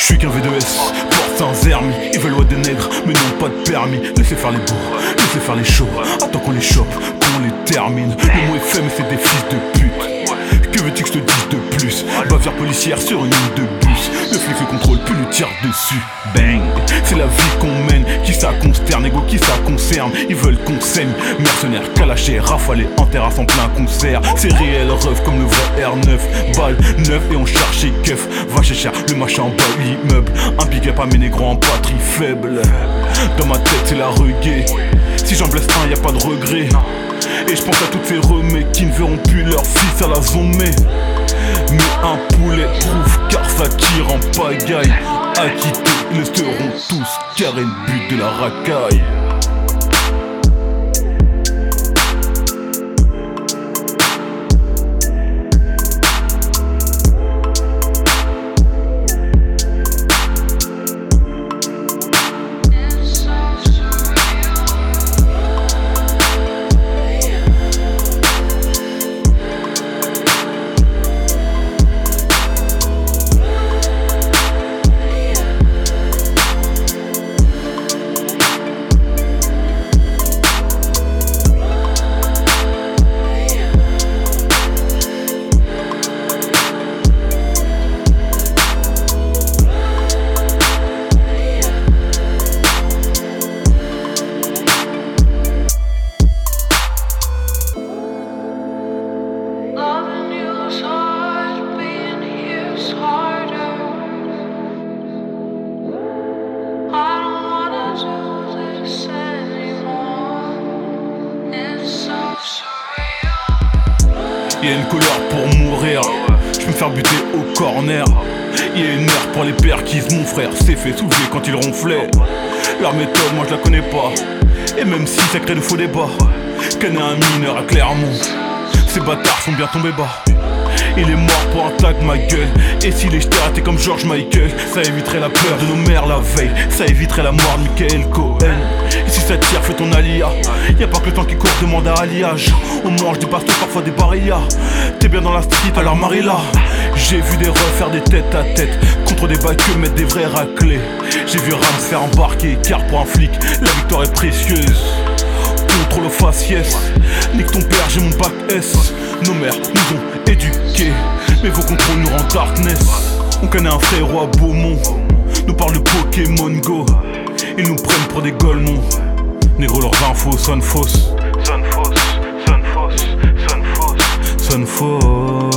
suis qu'un V2S, porte un zermi. Ils veulent ouais des nègres, mais n'ont pas de permis. Laissez faire les beaux, laissez faire les shows. Attends qu'on les chope, qu'on les termine. Le mot est fait mais c'est des fils de pute. Que veux-tu que je te dise de plus? Bavière policière sur une ligne de bus. Le flic se contrôle, puis lui tire dessus. Bang, c'est la vie qu'on mène. Qui ça consterne, égo qui ça concerne. Ils veulent qu'on saigne. Mercenaires, calaché, rafalés en terrasse en plein concert. C'est réel, ref comme le vrai R9. Balle 9 et on cherche et keuf. Va chez cher, le machin en bas, l'immeuble. Un big up à mes négros en patrie faible. Dans ma tête c'est la reggae. Si j'en blesse un, y a pas de regret. Et je pense à toutes ces remets qui ne verront plus leur fils à la zombie. Mais un poulet prouve car ça tire en pagaille. Acquittés, ils le seront tous car est le but de la racaille. Y'a une couleur pour mourir, je me faire buter au corner. Y'a une heure pour les pères qui se mon frère s'est fait soulever quand il ronflait. Leur méthode moi je la connais pas, et même si ça crée de faux débats. Qu'un un mineur à Clermont, ces bâtards sont bien tombés bas. Il est mort pour un tag ma gueule. Et s'il est jeté raté comme George Michael, ça éviterait la peur de nos mères la veille. Ça éviterait la mort de Michael Cohen. Et si ça tire, fais ton alia. Y'a pas que le temps qui court, demande à alliage. On mange des bastos, parfois des barillas. T'es bien dans la street, alors Marilla. J'ai vu des refs faire des têtes à tête contre des bacs mettre des vrais raclés. J'ai vu Ram se faire embarquer, car pour un flic, la victoire est précieuse. Contrôle au faciès, nique ton père, j'ai mon bac S. Nos mères nous ont éduqués, mais vos contrôles nous rendent darkness. On connaît un frérot à Beaumont, nous parle de Pokémon Go. Ils nous prennent pour des golemons. Négro leurs infos sonnent fausses. Sonne fausse, sonne fausse, sonne fausse, sonne fausse.